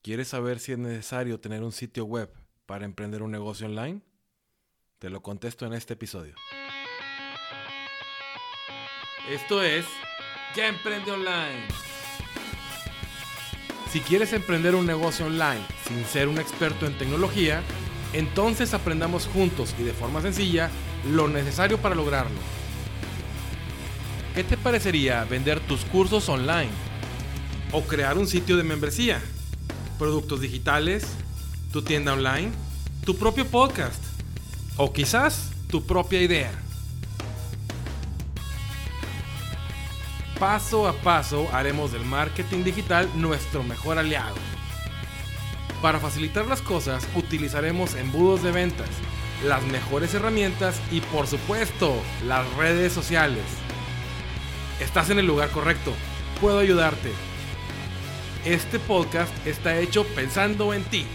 ¿Quieres saber si es necesario tener un sitio web para emprender un negocio online? Te lo contesto en este episodio. Esto es Ya Emprende Online. Si quieres emprender un negocio online sin ser un experto en tecnología, entonces aprendamos juntos y de forma sencilla lo necesario para lograrlo. ¿Qué te parecería vender tus cursos online? ¿O crear un sitio de membresía? ¿Productos digitales? ¿Tu tienda online? ¿Tu propio podcast? ¿O quizás tu propia idea? Paso a paso haremos del marketing digital nuestro mejor aliado. Para facilitar las cosas utilizaremos embudos de ventas, las mejores herramientas y por supuesto las redes sociales. Estás en el lugar correcto, puedo ayudarte. Este podcast está hecho pensando en ti.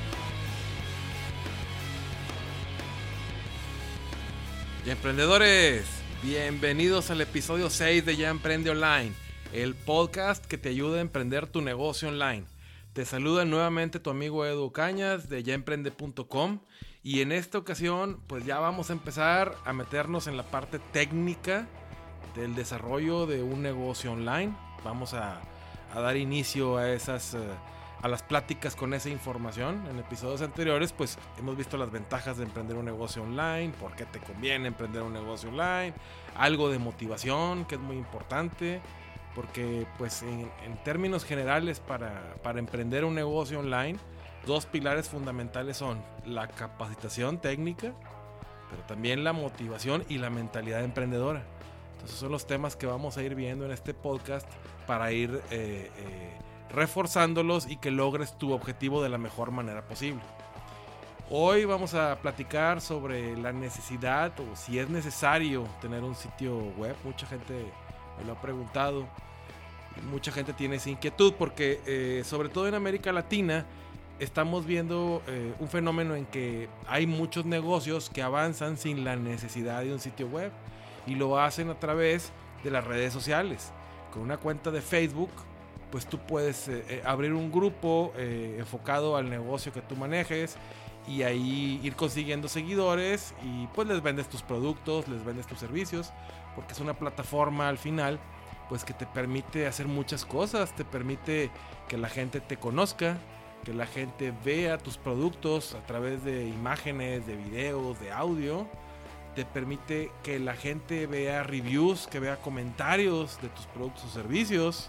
Ya emprendedores, bienvenidos al episodio 6 de Ya Emprende Online, el podcast que te ayuda a emprender tu negocio online. Te saluda nuevamente tu amigo Edu Cañas de yaemprende.com y en esta ocasión pues ya vamos a empezar a meternos en la parte técnica del desarrollo de un negocio online. Vamos a dar inicio a las pláticas con esa información. En episodios anteriores pues hemos visto las ventajas de emprender un negocio online, por qué te conviene emprender un negocio online, algo de motivación que es muy importante, porque pues en términos generales para emprender un negocio online, dos pilares fundamentales son la capacitación técnica, pero también la motivación y la mentalidad emprendedora. Entonces son los temas que vamos a ir viendo en este podcast para ir reforzándolos y que logres tu objetivo de la mejor manera posible. Hoy vamos a platicar sobre la necesidad o si es necesario tener un sitio web. Mucha gente me lo ha preguntado y mucha gente tiene esa inquietud porque sobre todo en América Latina estamos viendo un fenómeno en que hay muchos negocios que avanzan sin la necesidad de un sitio web y lo hacen a través de las redes sociales. Con una cuenta de Facebook pues tú puedes abrir un grupo enfocado al negocio que tú manejes y ahí ir consiguiendo seguidores y pues les vendes tus productos, les vendes tus servicios, porque es una plataforma al final pues que te permite hacer muchas cosas, te permite que la gente te conozca, que la gente vea tus productos a través de imágenes, de videos, de audio, te permite que la gente vea reviews, que vea comentarios de tus productos o servicios,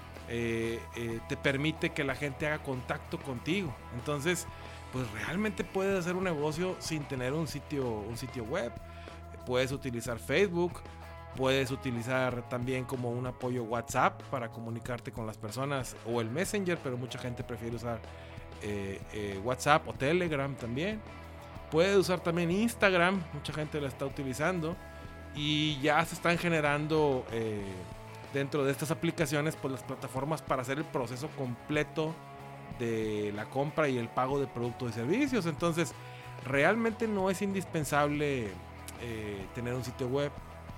te permite que la gente haga contacto contigo. Entonces pues realmente puedes hacer un negocio sin tener un sitio web. Puedes utilizar Facebook, puedes utilizar también como un apoyo WhatsApp para comunicarte con las personas, o el Messenger, pero mucha gente prefiere usar WhatsApp o Telegram también. Puedes usar también Instagram, mucha gente la está utilizando y ya se están generando dentro de estas aplicaciones pues las plataformas para hacer el proceso completo de la compra y el pago de productos y servicios. Entonces realmente no es indispensable tener un sitio web.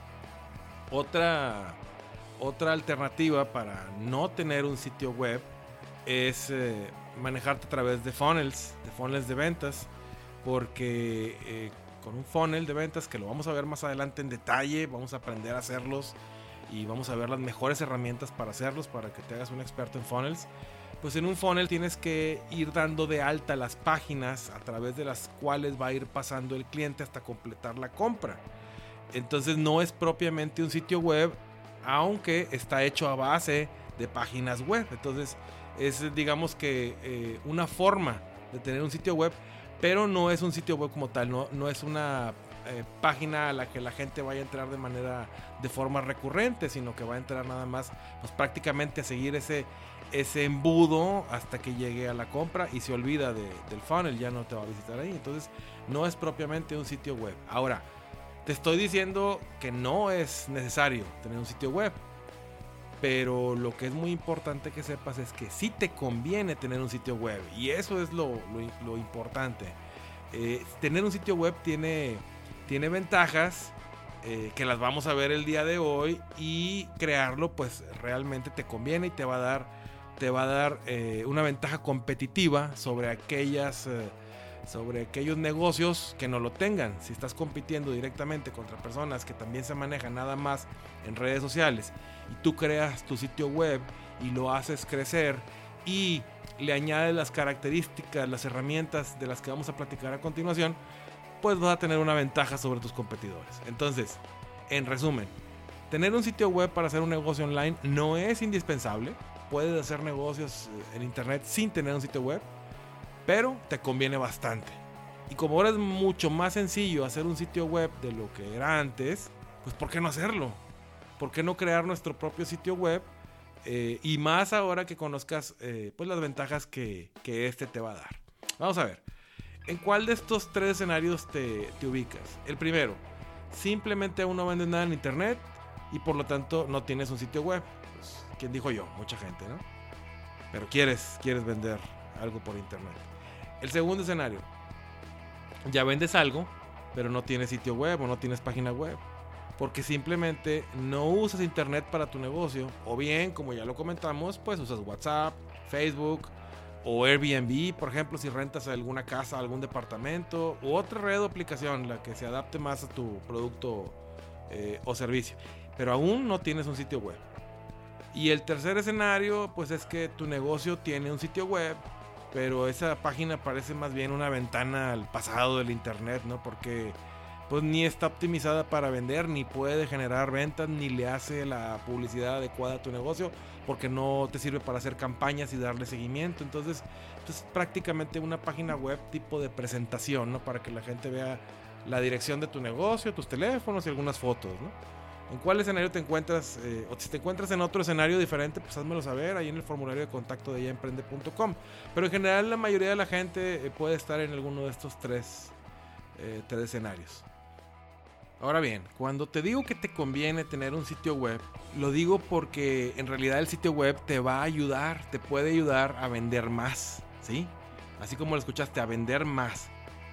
Otra alternativa para no tener un sitio web es manejarte a través de funnels de ventas, porque con un funnel de ventas, que lo vamos a ver más adelante en detalle, vamos a aprender a hacerlos y vamos a ver las mejores herramientas para hacerlos, para que te hagas un experto en funnels. Pues en un funnel tienes que ir dando de alta las páginas a través de las cuales va a ir pasando el cliente hasta completar la compra. Entonces no es propiamente un sitio web, aunque está hecho a base de páginas web. Entonces es, digamos que una forma de tener un sitio web, pero no es un sitio web como tal, no es una página a la que la gente vaya a entrar de forma recurrente, sino que va a entrar nada más pues prácticamente a seguir ese embudo hasta que llegue a la compra y se olvida del funnel, ya no te va a visitar ahí. Entonces no es propiamente un sitio web. Ahora, te estoy diciendo que no es necesario tener un sitio web, pero lo que es muy importante que sepas es que sí te conviene tener un sitio web, y eso es lo importante. Tener un sitio web tiene ventajas que las vamos a ver el día de hoy, y crearlo pues realmente te conviene y te va a dar te va a dar una ventaja competitiva sobre aquellos negocios que no lo tengan. Si estás compitiendo directamente contra personas que también se manejan nada más en redes sociales y tú creas tu sitio web y lo haces crecer y le añades las características, las herramientas de las que vamos a platicar a continuación, pues vas a tener una ventaja sobre tus competidores. Entonces, en resumen, tener un sitio web para hacer un negocio online no es indispensable. Puedes hacer negocios en internet sin tener un sitio web, pero te conviene bastante. Y como ahora es mucho más sencillo hacer un sitio web de lo que era antes, pues ¿por qué no hacerlo? ¿Por qué no crear nuestro propio sitio web? Y más ahora que conozcas pues las ventajas que este te va a dar. Vamos a ver, ¿en cuál de estos tres escenarios te ubicas? El primero, simplemente aún no vendes nada en internet y por lo tanto no tienes un sitio web. Pues, ¿quién dijo yo? Mucha gente, ¿no? Pero quieres vender algo por internet. El segundo escenario, ya vendes algo, pero no tienes sitio web o no tienes página web, porque simplemente no usas internet para tu negocio, o bien, como ya lo comentamos, pues usas WhatsApp, Facebook o Airbnb, por ejemplo, si rentas alguna casa, algún departamento u otra red o aplicación, la que se adapte más a tu producto o servicio, pero aún no tienes un sitio web. Y el tercer escenario, pues es que tu negocio tiene un sitio web, pero esa página parece más bien una ventana al pasado del internet, ¿no? Porque pues ni está optimizada para vender, ni puede generar ventas, ni le hace la publicidad adecuada a tu negocio, porque no te sirve para hacer campañas y darle seguimiento. Entonces, pues prácticamente una página web tipo de presentación, ¿no? Para que la gente vea la dirección de tu negocio, tus teléfonos y algunas fotos, ¿no? ¿En cuál escenario te encuentras? O si te encuentras en otro escenario diferente, pues házmelo saber ahí en el formulario de contacto de yaemprende.com. Pero en general la mayoría de la gente puede estar en alguno de estos tres escenarios. Ahora bien, cuando te digo que te conviene tener un sitio web, lo digo porque en realidad el sitio web te va a ayudar, te puede ayudar a vender más, ¿sí? Así como lo escuchaste, a vender más.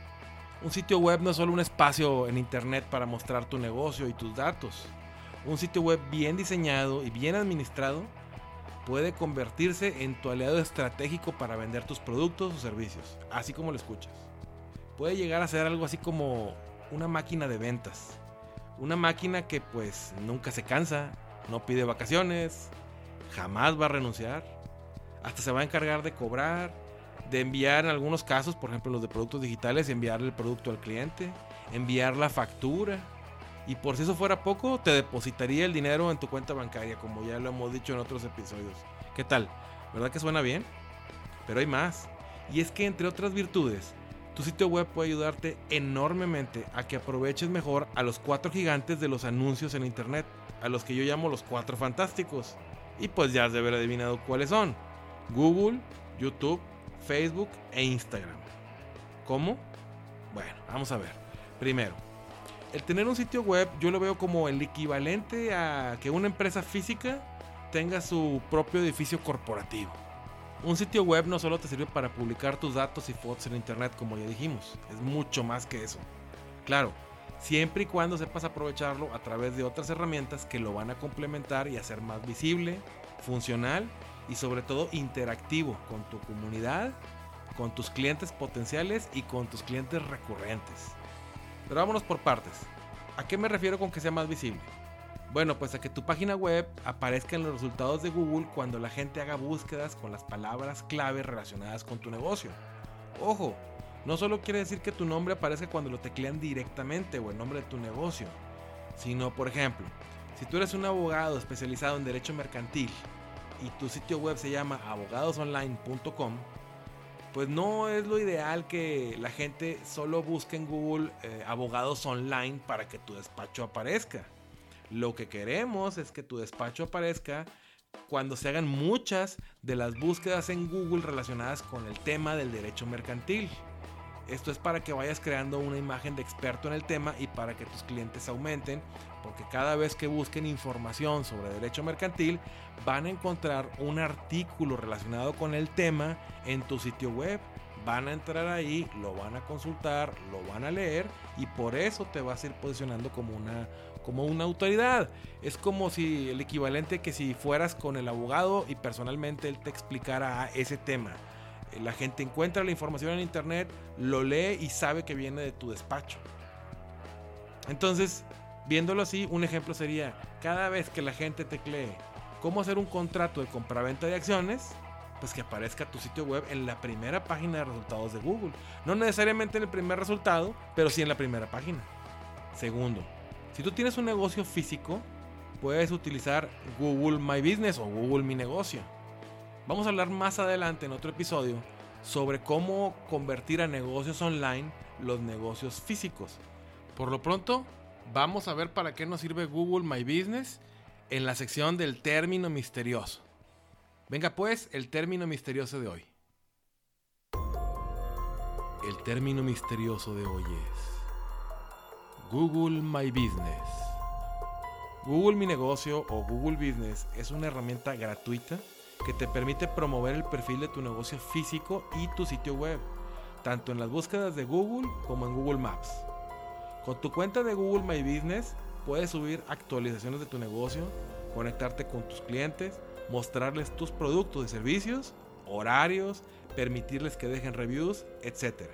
Un sitio web no es solo un espacio en internet para mostrar tu negocio y tus datos. Un sitio web bien diseñado y bien administrado puede convertirse en tu aliado estratégico para vender tus productos o servicios, así como lo escuchas. Puede llegar a ser algo así como una máquina de ventas. Una máquina que pues nunca se cansa, no pide vacaciones, jamás va a renunciar, hasta se va a encargar de cobrar, de enviar en algunos casos, por ejemplo los de productos digitales, enviarle el producto al cliente, enviar la factura. Y por si eso fuera poco, te depositaría el dinero en tu cuenta bancaria, como ya lo hemos dicho en otros episodios. ¿Qué tal? ¿Verdad que suena bien? Pero hay más. Y es que entre otras virtudes, tu sitio web puede ayudarte enormemente a que aproveches mejor a los 4 gigantes de los anuncios en internet, a los que yo llamo los 4 fantásticos. Y pues ya has de haber adivinado cuáles son: Google, YouTube, Facebook e Instagram. ¿Cómo? Bueno, vamos a ver. Primero, el tener un sitio web yo lo veo como el equivalente a que una empresa física tenga su propio edificio corporativo. Un sitio web no solo te sirve para publicar tus datos y fotos en internet, como ya dijimos, es mucho más que eso. Claro, siempre y cuando sepas aprovecharlo a través de otras herramientas que lo van a complementar y hacer más visible, funcional y sobre todo interactivo con tu comunidad, con tus clientes potenciales y con tus clientes recurrentes. Pero vámonos por partes. ¿A qué me refiero con que sea más visible? Bueno, pues a que tu página web aparezca en los resultados de Google cuando la gente haga búsquedas con las palabras clave relacionadas con tu negocio. Ojo, no solo quiere decir que tu nombre aparezca cuando lo teclean directamente o el nombre de tu negocio, sino, por ejemplo, si tú eres un abogado especializado en derecho mercantil y tu sitio web se llama abogadosonline.com, pues no es lo ideal que la gente solo busque en Google abogados online para que tu despacho aparezca. Lo que queremos es que tu despacho aparezca cuando se hagan muchas de las búsquedas en Google relacionadas con el tema del derecho mercantil. Esto es para que vayas creando una imagen de experto en el tema y para que tus clientes aumenten, porque cada vez que busquen información sobre derecho mercantil van a encontrar un artículo relacionado con el tema en tu sitio web, van a entrar ahí, lo van a consultar, lo van a leer y por eso te vas a ir posicionando como una autoridad. Es como si el equivalente que si fueras con el abogado y personalmente él te explicara ese tema. La gente encuentra la información en internet, lo lee y sabe que viene de tu despacho. Entonces, viéndolo así, un ejemplo sería, cada vez que la gente teclee cómo hacer un contrato de compraventa de acciones, pues que aparezca tu sitio web en la primera página de resultados de Google. No necesariamente en el primer resultado, pero sí en la primera página. Segundo, si tú tienes un negocio físico, puedes utilizar Google My Business o Google Mi Negocio. Vamos a hablar más adelante en otro episodio sobre cómo convertir a negocios online los negocios físicos. Por lo pronto, vamos a ver para qué nos sirve Google My Business en la sección del término misterioso. Venga pues, el término misterioso de hoy. El término misterioso de hoy es Google My Business. Google Mi Negocio o Google Business es una herramienta gratuita que te permite promover el perfil de tu negocio físico y tu sitio web, tanto en las búsquedas de Google como en Google Maps. Con tu cuenta de Google My Business puedes subir actualizaciones de tu negocio, conectarte con tus clientes, mostrarles tus productos y servicios, horarios, permitirles que dejen reviews, etc.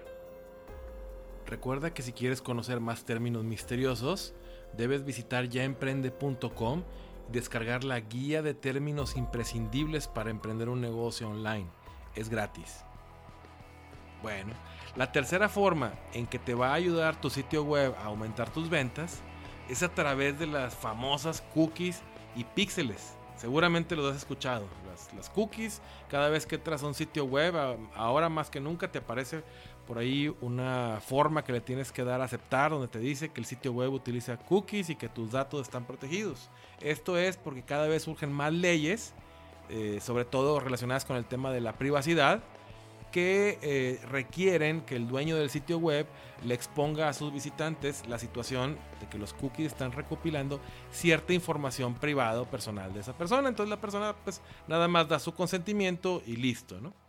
Recuerda que si quieres conocer más términos misteriosos, debes visitar yaemprende.com y descargar la guía de términos imprescindibles para emprender un negocio online. Es gratis. Bueno, la tercera forma en que te va a ayudar tu sitio web a aumentar tus ventas es a través de las famosas cookies y píxeles. Seguramente los has escuchado. Las cookies, cada vez que entras a un sitio web, ahora más que nunca te aparece por ahí una forma que le tienes que dar a aceptar, donde te dice que el sitio web utiliza cookies y que tus datos están protegidos. Esto es porque cada vez surgen más leyes, sobre todo relacionadas con el tema de la privacidad, que requieren que el dueño del sitio web le exponga a sus visitantes la situación de que los cookies están recopilando cierta información privada o personal de esa persona. Entonces la persona pues nada más da su consentimiento y listo, ¿no?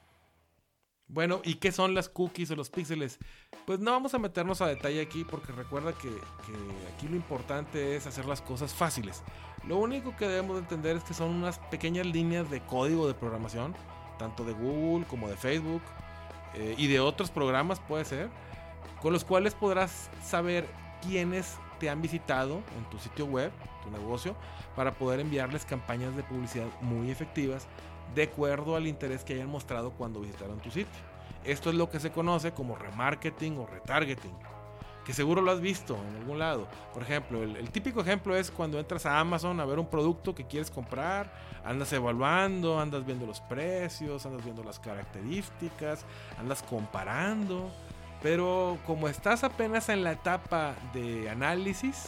Bueno, ¿y qué son las cookies o los píxeles? Pues no vamos a meternos a detalle aquí porque recuerda que aquí lo importante es hacer las cosas fáciles. Lo único que debemos entender es que son unas pequeñas líneas de código de programación, tanto de Google como de Facebook y de otros programas puede ser, con los cuales podrás saber quiénes te han visitado en tu sitio web, tu negocio, para poder enviarles campañas de publicidad muy efectivas de acuerdo al interés que hayan mostrado cuando visitaron tu sitio. Esto es lo que se conoce como remarketing o retargeting, que seguro lo has visto en algún lado. Por ejemplo, el típico ejemplo es cuando entras a Amazon a ver un producto que quieres comprar, andas evaluando, andas viendo los precios, andas viendo las características, andas comparando, pero como estás apenas en la etapa de análisis,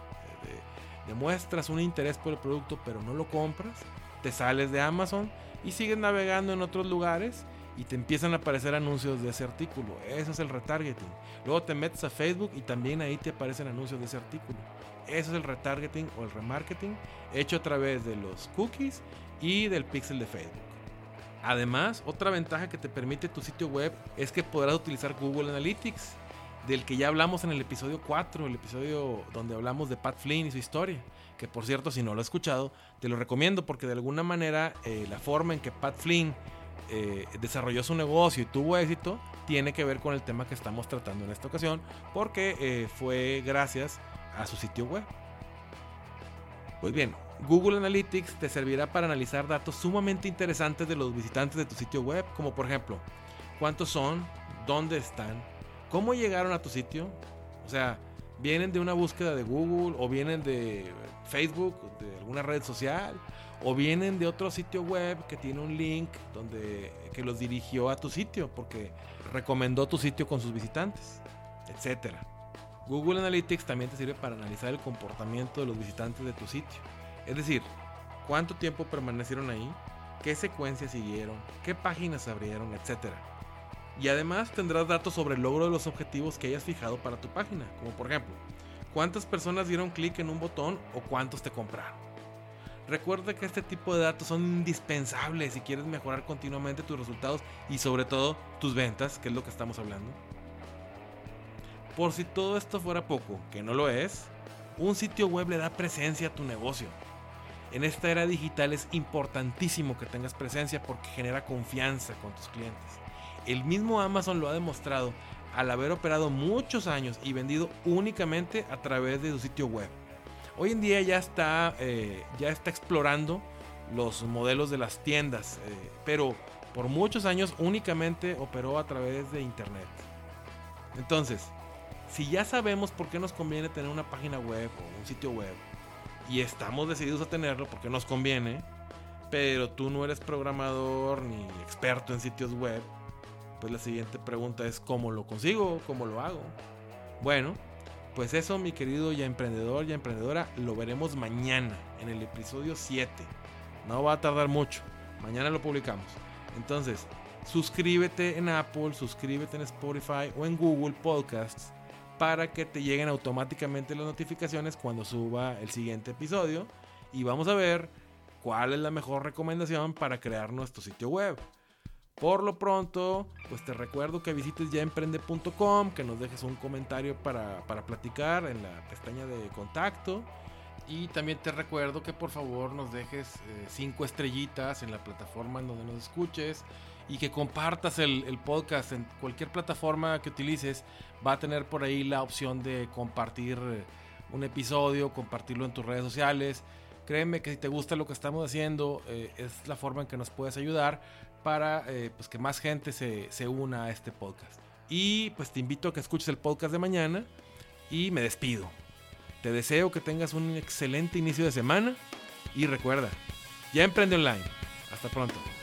demuestras un interés por el producto pero no lo compras, te sales de Amazon y sigues navegando en otros lugares y te empiezan a aparecer anuncios de ese artículo. Eso es el retargeting. Luego te metes a Facebook y también ahí te aparecen anuncios de ese artículo. Eso es el retargeting o el remarketing hecho a través de los cookies y del pixel de Facebook. Además, otra ventaja que te permite tu sitio web es que podrás utilizar Google Analytics, del que ya hablamos en el episodio 4, el episodio donde hablamos de Pat Flynn y su historia, que por cierto, si no lo has escuchado, te lo recomiendo porque de alguna manera la forma en que Pat Flynn desarrolló su negocio y tuvo éxito tiene que ver con el tema que estamos tratando en esta ocasión, porque fue gracias a su sitio web. Pues bien, Google Analytics te servirá para analizar datos sumamente interesantes de los visitantes de tu sitio web, como por ejemplo, cuántos son, dónde están, cómo llegaron a tu sitio, o sea, vienen de una búsqueda de Google o vienen de Facebook, de alguna red social, o vienen de otro sitio web que tiene un link que los dirigió a tu sitio porque recomendó tu sitio con sus visitantes, etc. Google Analytics también te sirve para analizar el comportamiento de los visitantes de tu sitio. Es decir, cuánto tiempo permanecieron ahí, qué secuencias siguieron, qué páginas abrieron, etc. Y además tendrás datos sobre el logro de los objetivos que hayas fijado para tu página, como por ejemplo, cuántas personas dieron clic en un botón o cuántos te compraron. Recuerda que este tipo de datos son indispensables si quieres mejorar continuamente tus resultados y sobre todo tus ventas, que es lo que estamos hablando. Por si todo esto fuera poco, que no lo es, un sitio web le da presencia a tu negocio. En esta era digital es importantísimo que tengas presencia porque genera confianza con tus clientes. El mismo Amazon lo ha demostrado al haber operado muchos años y vendido únicamente a través de su sitio web. Hoy en día ya está explorando los modelos de las tiendas, pero por muchos años únicamente operó a través de internet. Entonces, si ya sabemos por qué nos conviene tener una página web o un sitio web y estamos decididos a tenerlo porque nos conviene, pero tú no eres programador ni experto en sitios web, pues la siguiente pregunta es ¿cómo lo consigo? ¿Cómo lo hago? Bueno, pues eso, mi querido ya emprendedor, ya emprendedora, lo veremos mañana en el episodio 7. No va a tardar mucho, mañana lo publicamos. Entonces, suscríbete en Apple, suscríbete en Spotify o en Google Podcasts para que te lleguen automáticamente las notificaciones cuando suba el siguiente episodio y vamos a ver cuál es la mejor recomendación para crear nuestro sitio web. Por lo pronto, pues te recuerdo que visites yaemprende.com, que nos dejes un comentario para platicar en la pestaña de contacto. Y también te recuerdo que por favor nos dejes 5 estrellitas en la plataforma en donde nos escuches y que compartas el podcast en cualquier plataforma que utilices. Va a tener por ahí la opción de compartir un episodio, compartirlo en tus redes sociales. Créeme que si te gusta lo que estamos haciendo, es la forma en que nos puedes ayudar para pues que más gente se una a este podcast. Y pues te invito a que escuches el podcast de mañana y me despido. Te deseo que tengas un excelente inicio de semana y recuerda, ya emprende online. Hasta pronto.